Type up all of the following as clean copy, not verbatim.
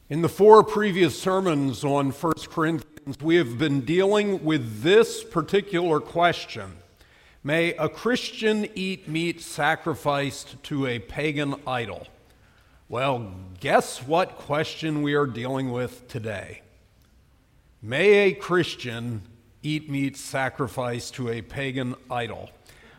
In the 4 previous sermons on 1 Corinthians, we have been dealing with this particular question. May a Christian eat meat sacrificed to a pagan idol? Well, guess what question we are dealing with today? May a Christian eat meat sacrificed to a pagan idol?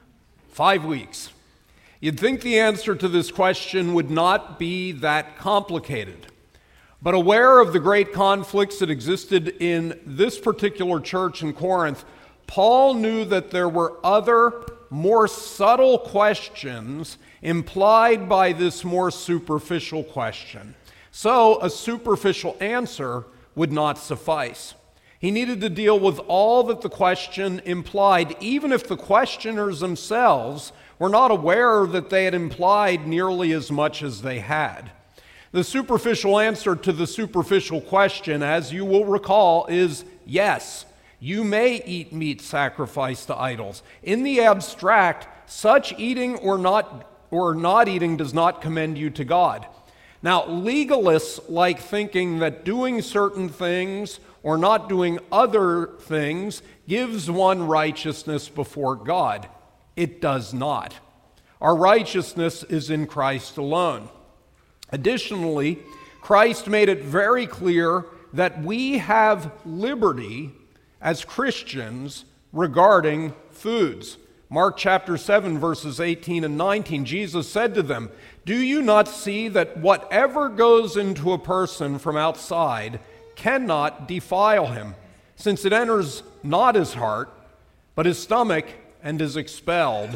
5 weeks. You'd think the answer to this question would not be that complicated. But aware of the great conflicts that existed in this particular church in Corinth, Paul knew that there were other, more subtle questions implied by this more superficial question. So a superficial answer would not suffice. He needed to deal with all that the question implied, even if the questioners themselves were not aware that they had implied nearly as much as they had. The superficial answer to the superficial question, as you will recall, is yes, you may eat meat sacrificed to idols. In the abstract, such eating or not eating does not commend you to God. Now, legalists like thinking that doing certain things or not doing other things gives one righteousness before God. It does not. Our righteousness is in Christ alone. Additionally, Christ made it very clear that we have liberty as Christians regarding foods. Mark chapter 7, verses 18 and 19, Jesus said to them, "Do you not see that whatever goes into a person from outside cannot defile him, since it enters not his heart, but his stomach, and is expelled?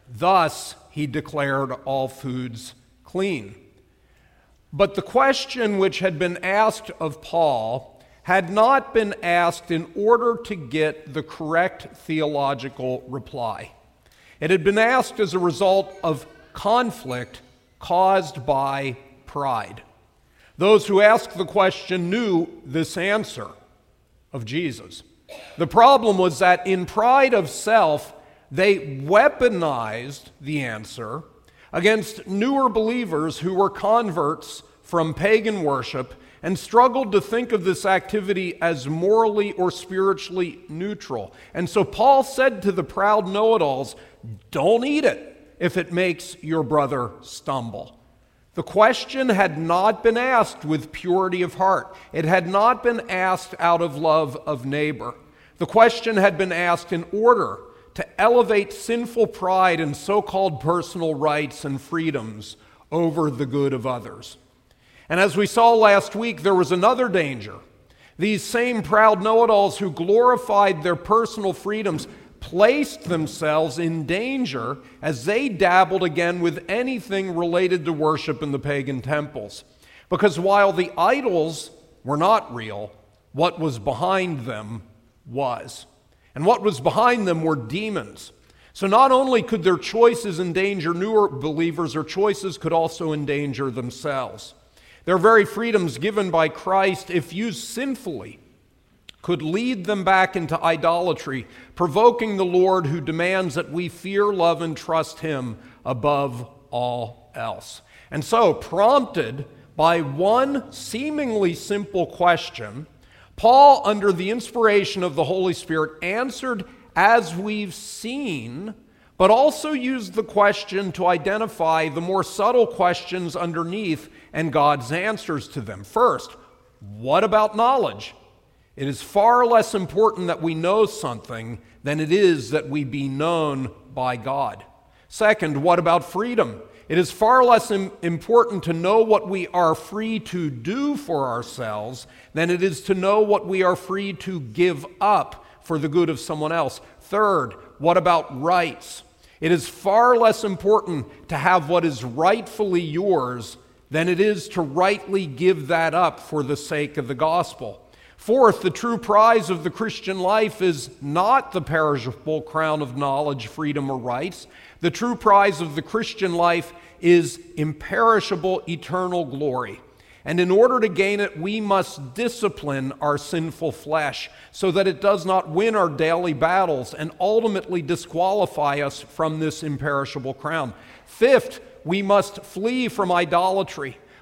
Thus he declared all foods clean." But the question which had been asked of Paul had not been asked in order to get the correct theological reply. It had been asked as a result of conflict caused by pride. Those who asked the question knew this answer of Jesus. The problem was that in pride of self, they weaponized the answer against newer believers who were converts from pagan worship and struggled to think of this activity as morally or spiritually neutral. And so Paul said to the proud know-it-alls, don't eat it if it makes your brother stumble. The question had not been asked with purity of heart. It had not been asked out of love of neighbor. The question had been asked in order to elevate sinful pride and so-called personal rights and freedoms over the good of others. And as we saw last week, there was another danger. These same proud know-it-alls who glorified their personal freedoms placed themselves in danger as they dabbled again with anything related to worship in the pagan temples. Because while the idols were not real, what was behind them was. And what was behind them were demons. So not only could their choices endanger newer believers, their choices could also endanger themselves. Their very freedoms given by Christ, if used sinfully, could lead them back into idolatry, provoking the Lord who demands that we fear, love, and trust Him above all else. And so, prompted by one seemingly simple question, Paul, under the inspiration of the Holy Spirit, answered as we've seen, but also used the question to identify the more subtle questions underneath and God's answers to them. First, what about knowledge? It is far less important that we know something than it is that we be known by God. Second, what about freedom? It is far less important to know what we are free to do for ourselves than it is to know what we are free to give up for the good of someone else. Third, what about rights? It is far less important to have what is rightfully yours than it is to rightly give that up for the sake of the gospel. Fourth, the true prize of the Christian life is not the perishable crown of knowledge, freedom, or rights. The true prize of the Christian life is imperishable, eternal glory. And in order to gain it, we must discipline our sinful flesh so that it does not win our daily battles and ultimately disqualify us from this imperishable crown. Fifth, we must flee from idolatry.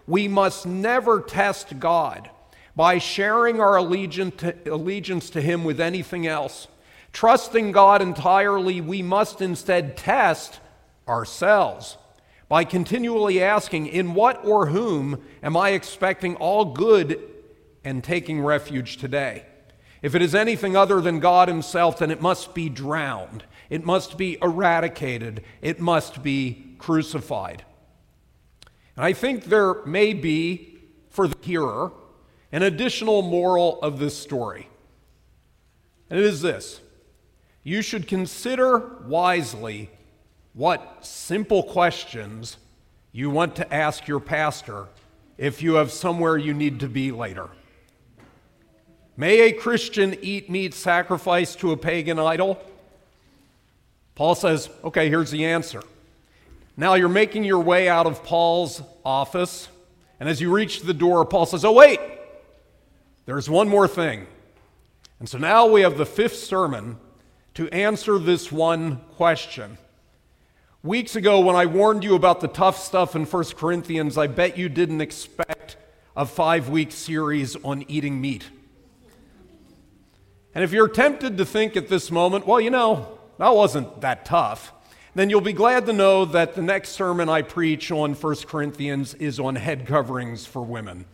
We must never test God by sharing our allegiance to Him with anything else. Trusting God entirely, we must instead test ourselves by continually asking, in what or whom am I expecting all good and taking refuge today? If it is anything other than God Himself, then it must be drowned. It must be eradicated. It must be crucified. And I think there may be, for the hearer, an additional moral of this story. And it is this: you should consider wisely what simple questions you want to ask your pastor if you have somewhere you need to be later. May a Christian eat meat sacrificed to a pagan idol? Paul says, okay, here's the answer. Now you're making your way out of Paul's office, and as you reach the door, Paul says, oh wait, there's one more thing. And so now we have the fifth sermon to answer this one question. Weeks ago, when I warned you about the tough stuff in 1 Corinthians, I bet you didn't expect a 5-week series on eating meat. And if you're tempted to think at this moment, well, that wasn't that tough, then you'll be glad to know that the next sermon I preach on 1 Corinthians is on head coverings for women.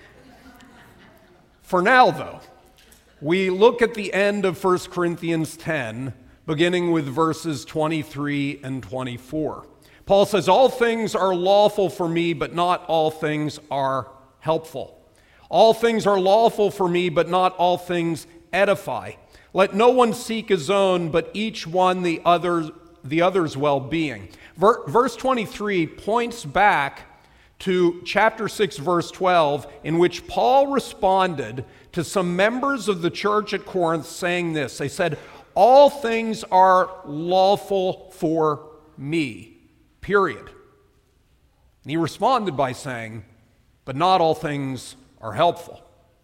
For now, though, we look at the end of 1 Corinthians 10, beginning with verses 23 and 24. Paul says, all things are lawful for me, but not all things are helpful. All things are lawful for me, but not all things edify. Let no one seek his own, but each one the other's well-being. Verse 23 points back to chapter 6, verse 12, in which Paul responded to some members of the church at Corinth saying this. They said, all things are lawful for me, period. And he responded by saying, but not all things are helpful.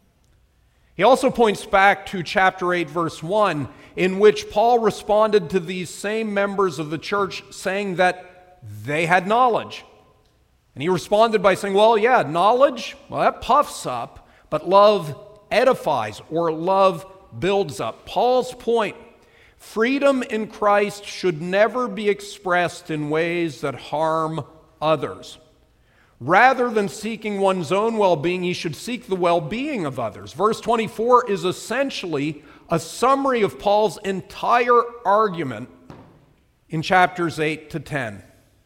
He also points back to chapter 8, verse 1, in which Paul responded to these same members of the church saying that they had knowledge. And he responded by saying, well, yeah, knowledge, well, that puffs up, but love edifies, or love builds up. Paul's point: freedom in Christ should never be expressed in ways that harm others. Rather than seeking one's own well-being, he should seek the well-being of others. Verse 24 is essentially a summary of Paul's entire argument in chapters 8 to 10.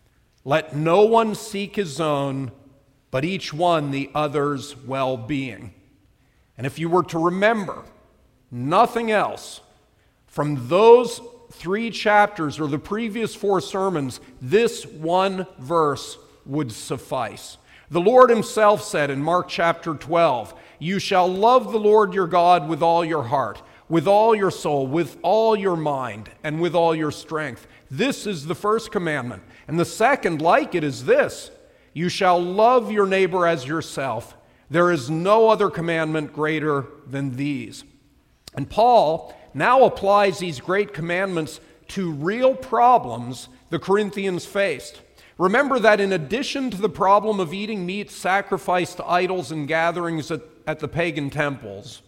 Let no one seek his own, but each one the other's well-being. And if you were to remember nothing else from those 3 chapters or the previous 4 sermons, this one verse would suffice. The Lord Himself said in Mark chapter 12, you shall love the Lord your God with all your heart, with all your soul, with all your mind, and with all your strength. This is the first commandment. And the second, like it, is this: you shall love your neighbor as yourself. There is no other commandment greater than these. And Paul now applies these great commandments to real problems the Corinthians faced. Remember that in addition to the problem of eating meat sacrificed to idols and gatherings at the pagan temples,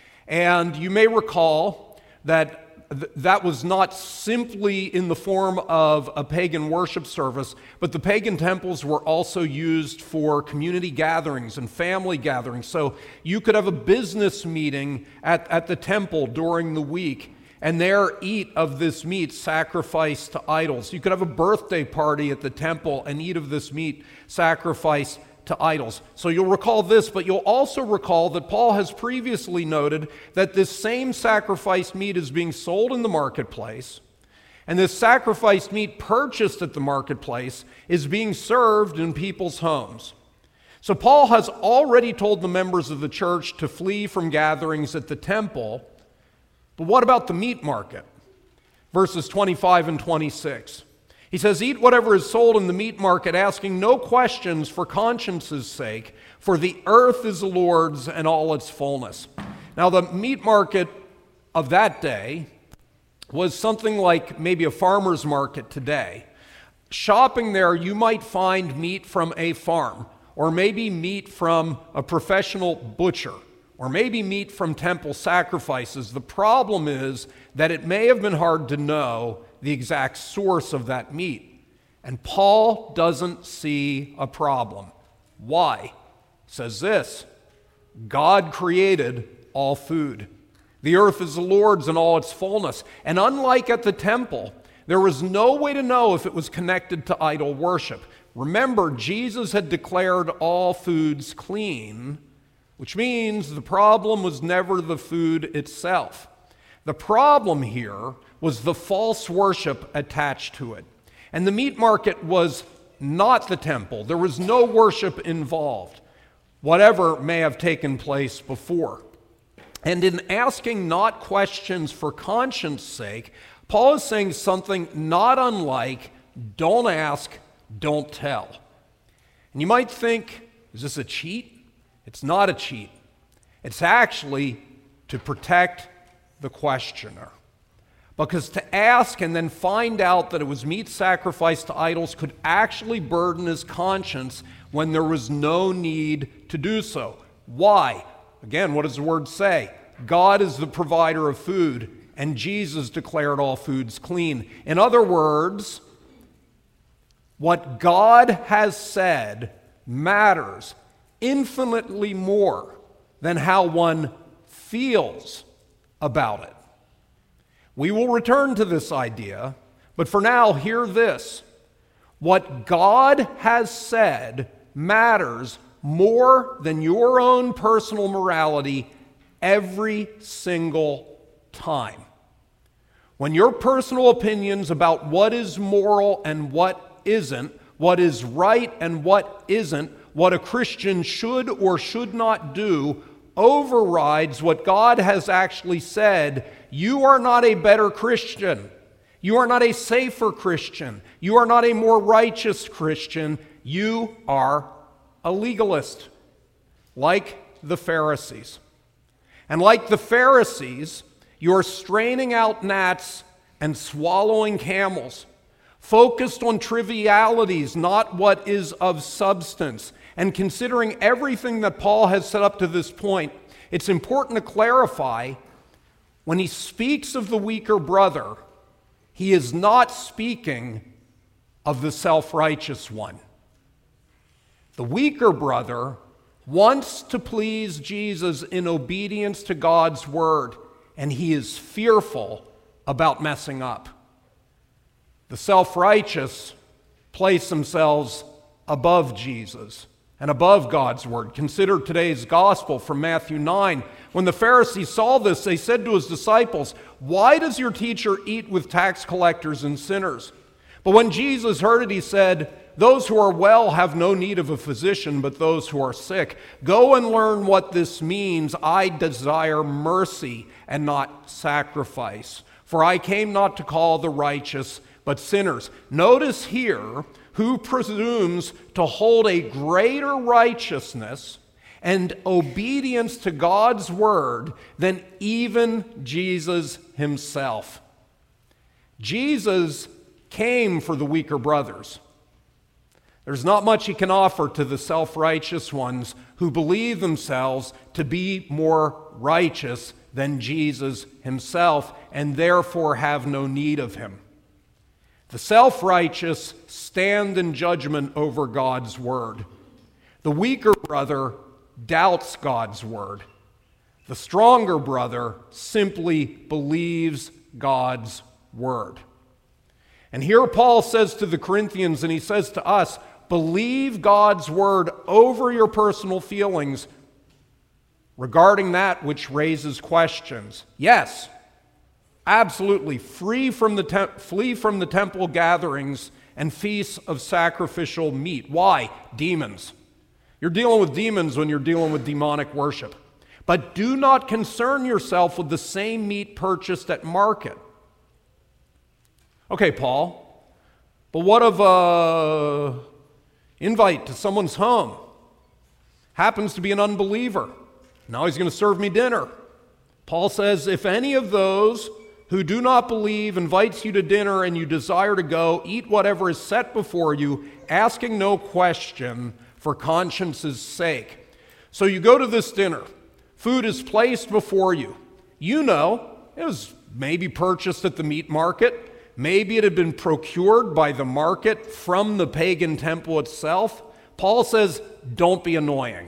and you may recall that that was not simply in the form of a pagan worship service, but the pagan temples were also used for community gatherings and family gatherings. So you could have a business meeting at the temple during the week, and there eat of this meat sacrificed to idols. You could have a birthday party at the temple and eat of this meat sacrificed to idols. So you'll recall this, but you'll also recall that Paul has previously noted that this same sacrificed meat is being sold in the marketplace, and this sacrificed meat purchased at the marketplace is being served in people's homes. So Paul has already told the members of the church to flee from gatherings at the temple. But what about the meat market? Verses 25 and 26. He says, eat whatever is sold in the meat market, asking no questions for conscience's sake, for the earth is the Lord's and all its fullness. Now, the meat market of that day was something like maybe a farmer's market today. Shopping there, you might find meat from a farm, or maybe meat from a professional butcher, or maybe meat from temple sacrifices. The problem is that it may have been hard to know the exact source of that meat. And Paul doesn't see a problem. Why? He says this: God created all food. The earth is the Lord's in all its fullness. And unlike at the temple, there was no way to know if it was connected to idol worship. Remember, Jesus had declared all foods clean, which means the problem was never the food itself. The problem here was the false worship attached to it. And the meat market was not the temple. There was no worship involved, whatever may have taken place before. And in asking not questions for conscience sake, Paul is saying something not unlike, don't ask, don't tell. And you might think, is this a cheat? It's not a cheat. It's actually to protect the questioner. Because to ask and then find out that it was meat sacrificed to idols could actually burden his conscience when there was no need to do so. Why? Again, what does the word say? God is the provider of food, and Jesus declared all foods clean. In other words, what God has said matters infinitely more than how one feels about it. We will return to this idea, but for now, hear this. What God has said matters more than your own personal morality every single time. When your personal opinions about what is moral and what isn't, what is right and what isn't, what a Christian should or should not do, overrides what God has actually said, you are not a better Christian. You are not a safer Christian. You are not a more righteous Christian. You are a legalist, like the Pharisees. And like the Pharisees, you're straining out gnats and swallowing camels, focused on trivialities, not what is of substance. And considering everything that Paul has set up to this point, it's important to clarify, when he speaks of the weaker brother, he is not speaking of the self-righteous one. The weaker brother wants to please Jesus in obedience to God's word, and he is fearful about messing up. The self-righteous place themselves above Jesus and above God's word. Consider today's gospel from Matthew 9. When the Pharisees saw this, they said to his disciples, "Why does your teacher eat with tax collectors and sinners?" But when Jesus heard it, he said, "Those who are well have no need of a physician, but those who are sick. Go and learn what this means. I desire mercy and not sacrifice. For I came not to call the righteous, but sinners." Notice here, who presumes to hold a greater righteousness and obedience to God's word than even Jesus himself. Jesus came for the weaker brothers. There's not much he can offer to the self-righteous ones who believe themselves to be more righteous than Jesus himself and therefore have no need of him. The self-righteous stand in judgment over God's word. The weaker brother doubts God's word. The stronger brother simply believes God's word. And here Paul says to the Corinthians, and he says to us, believe God's word over your personal feelings regarding that which raises questions. Yes, absolutely. Flee from the temple gatherings and feasts of sacrificial meat. Why? Demons. You're dealing with demons when you're dealing with demonic worship. But do not concern yourself with the same meat purchased at market. Okay, Paul, but what of an invite to someone's home? Happens to be an unbeliever. Now he's going to serve me dinner. Paul says, if any of those who do not believe invites you to dinner and you desire to go, eat whatever is set before you, asking no question, for conscience's sake. So you go to this dinner. Food is placed before you. You know it was maybe purchased at the meat market. Maybe it had been procured by the market from the pagan temple itself. Paul says, don't be annoying.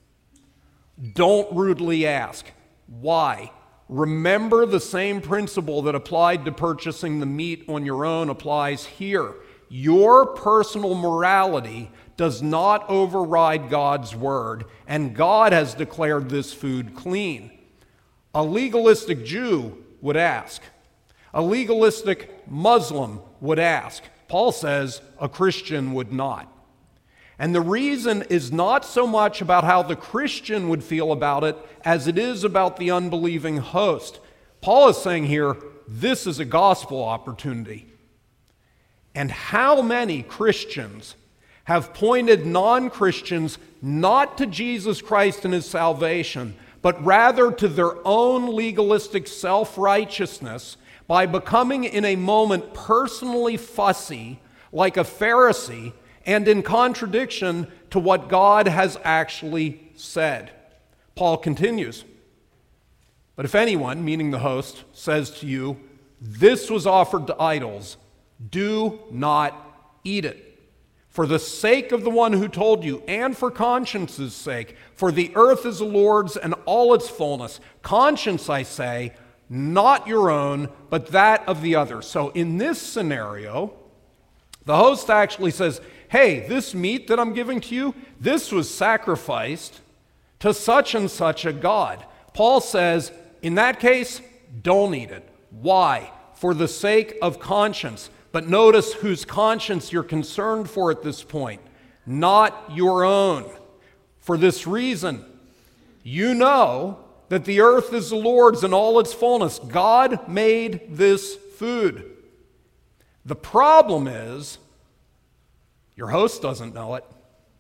Don't rudely ask. Why? Remember, the same principle that applied to purchasing the meat on your own applies here. Your personal morality does not override God's word, and God has declared this food clean. A legalistic Jew would ask. A legalistic Muslim would ask. Paul says a Christian would not. And the reason is not so much about how the Christian would feel about it as it is about the unbelieving host. Paul is saying here, this is a gospel opportunity. And how many Christians have pointed non-Christians not to Jesus Christ and his salvation, but rather to their own legalistic self-righteousness by becoming in a moment personally fussy, like a Pharisee, and in contradiction to what God has actually said. Paul continues, but if anyone, meaning the host, says to you, this was offered to idols, do not eat it. For the sake of the one who told you, and for conscience's sake, for the earth is the Lord's and all its fullness. Conscience, I say, not your own, but that of the other. So in this scenario, the host actually says, hey, this meat that I'm giving to you, this was sacrificed to such and such a God. Paul says, in that case, don't eat it. Why? For the sake of conscience. But notice whose conscience you're concerned for at this point, not your own. For this reason, you know that the earth is the Lord's and all its fullness. God made this food. The problem is, your host doesn't know it.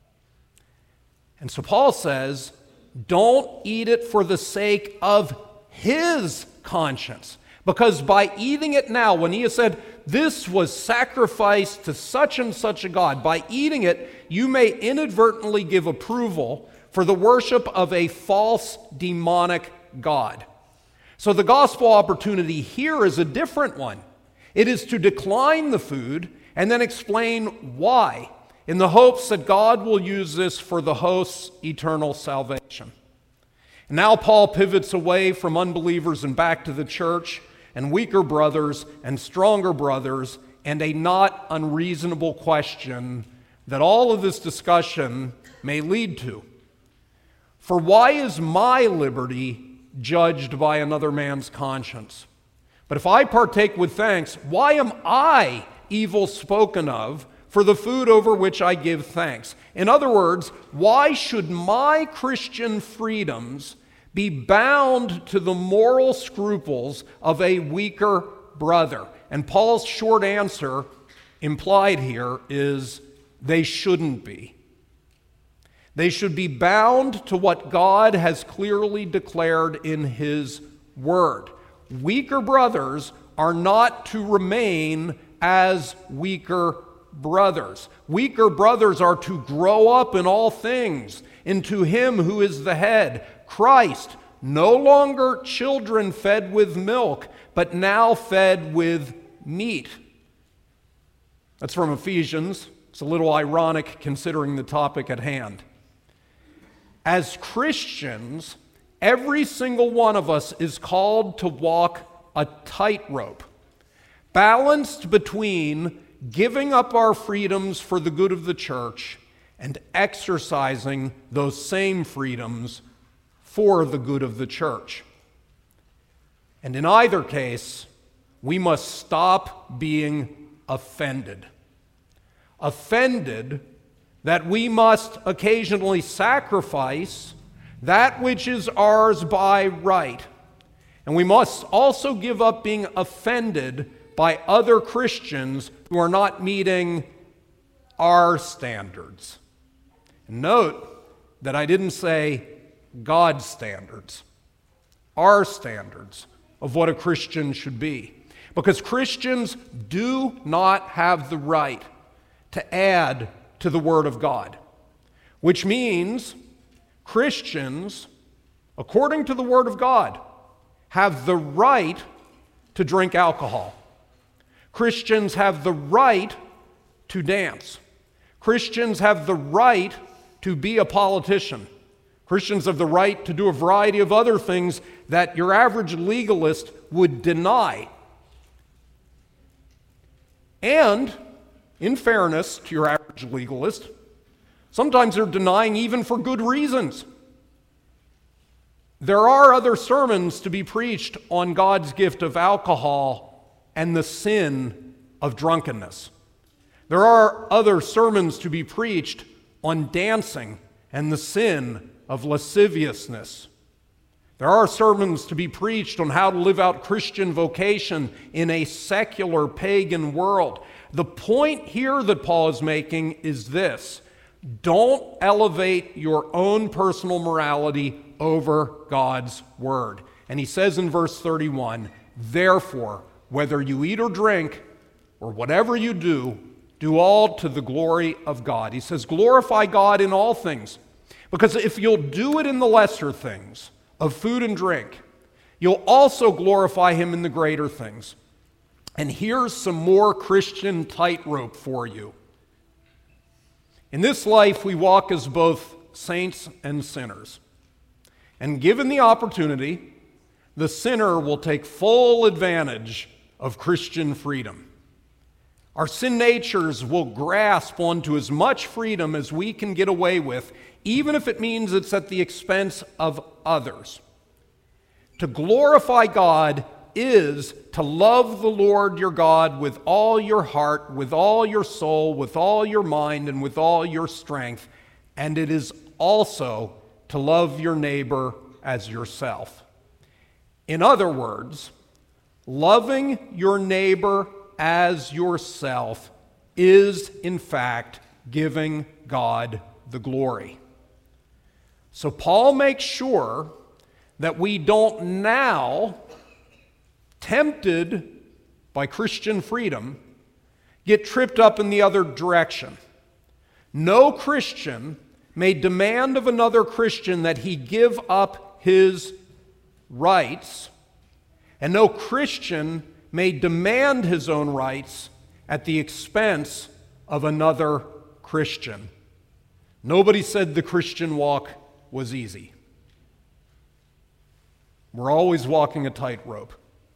And so Paul says, don't eat it for the sake of his conscience. Because by eating it now, when he has said, this was sacrificed to such and such a God, by eating it, you may inadvertently give approval for the worship of a false demonic God. So the gospel opportunity here is a different one. It is to decline the food and then explain why, in the hopes that God will use this for the host's eternal salvation. And now Paul pivots away from unbelievers and back to the church, and weaker brothers and stronger brothers, and a not unreasonable question that all of this discussion may lead to. For why is my liberty judged by another man's conscience? But if I partake with thanks, why am I evil spoken of for the food over which I give thanks? In other words, why should my Christian freedoms be bound to the moral scruples of a weaker brother? And Paul's short answer, implied here, is they shouldn't be. They should be bound to what God has clearly declared in his word. Weaker brothers are not to remain as weaker brothers. Weaker brothers are to grow up in all things into him who is the head, Christ, no longer children fed with milk, but now fed with meat. That's from Ephesians. It's a little ironic considering the topic at hand. As Christians, every single one of us is called to walk a tightrope, balanced between giving up our freedoms for the good of the church and exercising those same freedoms for the good of the church. And in either case, we must stop being offended. Offended that we must occasionally sacrifice that which is ours by right. And we must also give up being offended by other Christians who are not meeting our standards. And note that I didn't say God's standards, our standards of what a Christian should be. Because Christians do not have the right to add to the Word of God. which means Christians, according to the Word of God, have the right to drink alcohol. Christians have the right to dance. Christians have the right to be a politician. Christians have the right to do a variety of other things that your average legalist would deny. And, in fairness to your average legalist, sometimes they're denying even for good reasons. There are other sermons to be preached on God's gift of alcohol and the sin of drunkenness. There are other sermons to be preached on dancing and the sin of lasciviousness. There are sermons to be preached on how to live out Christian vocation in a secular pagan world. The point here that Paul is making is this: don't elevate your own personal morality over God's word. And he says in verse 31, therefore, whether you eat or drink, or whatever you do, do all to the glory of God. He says, glorify God in all things. Because if you'll do it in the lesser things of food and drink, you'll also glorify him in the greater things. And here's some more Christian tightrope for you. In this life, we walk as both saints and sinners. And given the opportunity, the sinner will take full advantage of Christian freedom. Our sin natures will grasp onto as much freedom as we can get away with, even if it means it's at the expense of others. To glorify God is to love the Lord your God with all your heart, with all your soul, with all your mind, and with all your strength. And it is also to love your neighbor as yourself. In other words, loving your neighbor as yourself is, in fact, giving God the glory. So Paul makes sure that we don't now, tempted by Christian freedom, get tripped up in the other direction. No Christian may demand of another Christian that he give up his rights, and no Christian may demand his own rights at the expense of another Christian. Nobody said the Christian walk was easy. We're always walking a tightrope.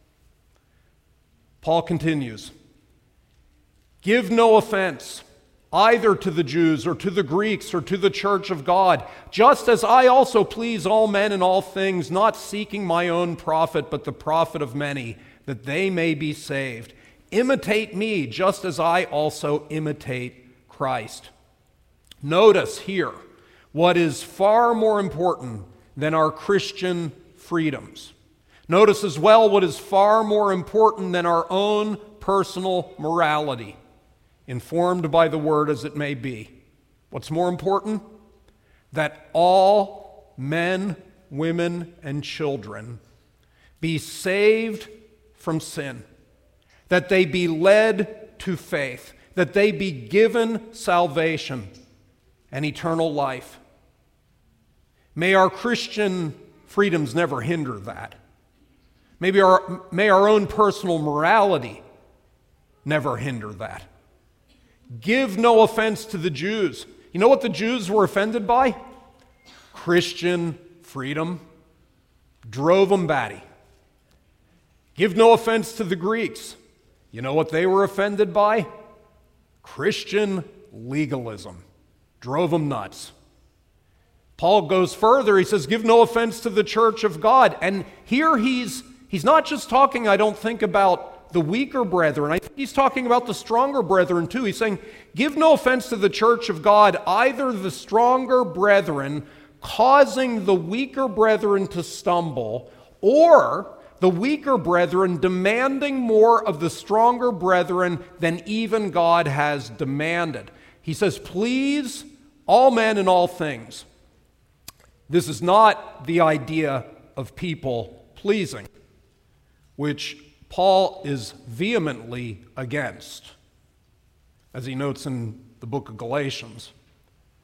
Paul continues, give no offense either to the Jews or to the Greeks or to the church of God, just as I also please all men in all things, not seeking my own profit, but the profit of many, that they may be saved. Imitate me, just as I also imitate Christ. Notice here what is far more important than our Christian freedoms. Notice as well what is far more important than our own personal morality, informed by the word as it may be. What's more important? That all men, women, and children be saved from sin, that they be led to faith, that they be given salvation and eternal life. May our Christian freedoms never hinder that. May our own personal morality never hinder that. Give no offense to the Jews. You know what the Jews were offended by? Christian freedom. Drove them batty. Give no offense to the Greeks. You know what they were offended by? Christian legalism. Drove them nuts. Paul goes further. He says, give no offense to the church of God. And here he's not just talking, I don't think, about the weaker brethren. I think he's talking about the stronger brethren too. He's saying, give no offense to the church of God, either the stronger brethren causing the weaker brethren to stumble, or the weaker brethren demanding more of the stronger brethren than even God has demanded. He says, please all men in all things. This is not the idea of people pleasing, which Paul is vehemently against, as he notes in the book of Galatians.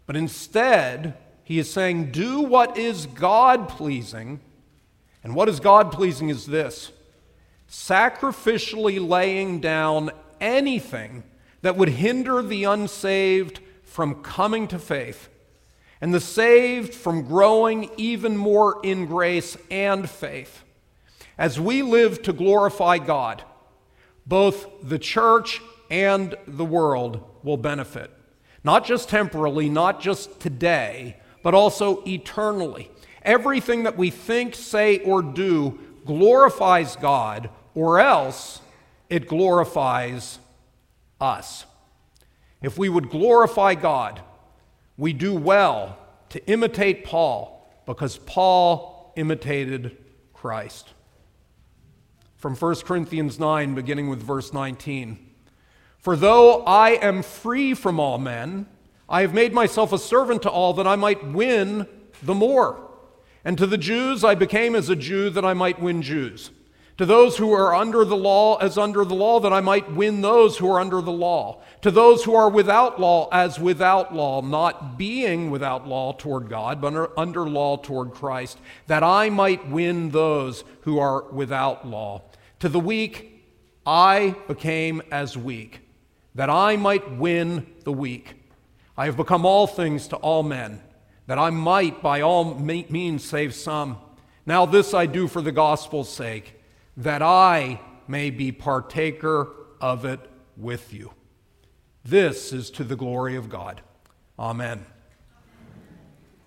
But instead, he is saying, do what is God-pleasing. And what is God-pleasing is this: sacrificially laying down anything that would hinder the unsaved from coming to faith, and the saved from growing even more in grace and faith. As we live to glorify God, both the church and the world will benefit. Not just temporally, not just today, but also eternally. Everything that we think, say, or do glorifies God, or else it glorifies us. If we would glorify God, we do well to imitate Paul, because Paul imitated Christ. From 1 Corinthians 9, beginning with verse 19. For though I am free from all men, I have made myself a servant to all, that I might win the more. And to the Jews I became as a Jew, that I might win Jews. To those who are under the law, as under the law, that I might win those who are under the law. To those who are without law, as without law, not being without law toward God, but under law toward Christ, that I might win those who are without law. To the weak I became as weak, that I might win the weak. I have become all things to all men, that I might by all means save some. Now this I do for the gospel's sake, that I may be partaker of it with you. This is to the glory of God. Amen.